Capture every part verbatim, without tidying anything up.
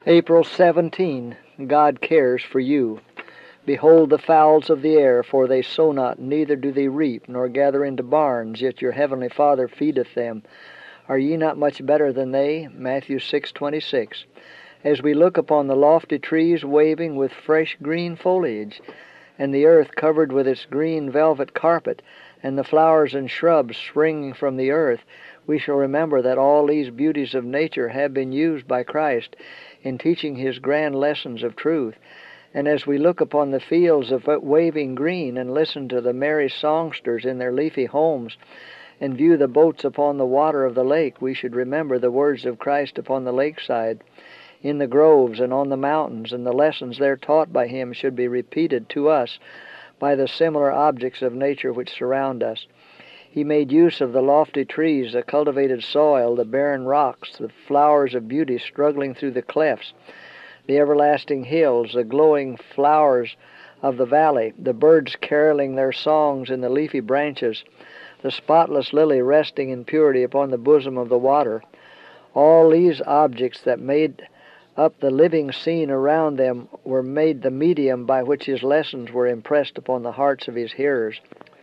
April seventeenth. God cares for you. Behold the fowls of the air, for they sow not, neither do they reap, nor gather into barns, yet your heavenly Father feedeth them. Are ye not much better than they? Matthew six twenty-six. As we look upon the lofty trees waving with fresh green foliage, and the earth covered with its green velvet carpet, and the flowers and shrubs springing from the earth, we shall remember that all these beauties of nature have been used by Christ in teaching His grand lessons of truth. And as we look upon the fields of waving green, and listen to the merry songsters in their leafy homes, and view the boats upon the water of the lake, we should remember the words of Christ upon the lakeside, in the groves and on the mountains, and the lessons there taught by Him should be repeated to us by the similar objects of nature which surround us. He made use of the lofty trees, the cultivated soil, the barren rocks, the flowers of beauty struggling through the clefts, the everlasting hills, the glowing flowers of the valley, the birds caroling their songs in the leafy branches, the spotless lily resting in purity upon the bosom of the water. All these objects that made up the living scene around them were made the medium by which His lessons were impressed upon the hearts of His hearers.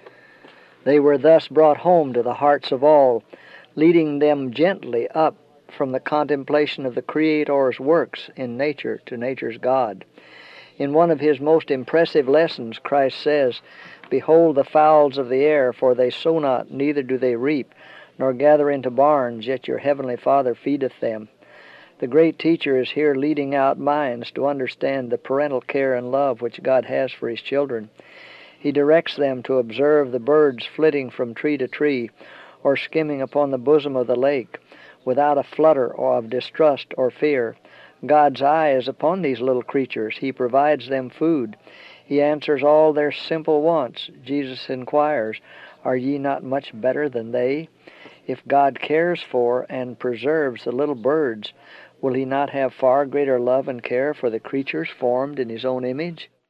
They were thus brought home to the hearts of all, leading them gently up from the contemplation of the Creator's works in nature to nature's God. In one of His most impressive lessons, Christ says, Behold the fowls of the air, for they sow not, neither do they reap, nor gather into barns, yet your heavenly Father feedeth them. The great teacher is here leading out minds to understand the parental care and love which God has for His children. He directs them to observe the birds flitting from tree to tree, or skimming upon the bosom of the lake, without a flutter of distrust or fear. God's eye is upon these little creatures. He provides them food. He answers all their simple wants. Jesus inquires, Are ye not much better than they? If God cares for and preserves the little birds, will He not have far greater love and care for the creatures formed in His own image?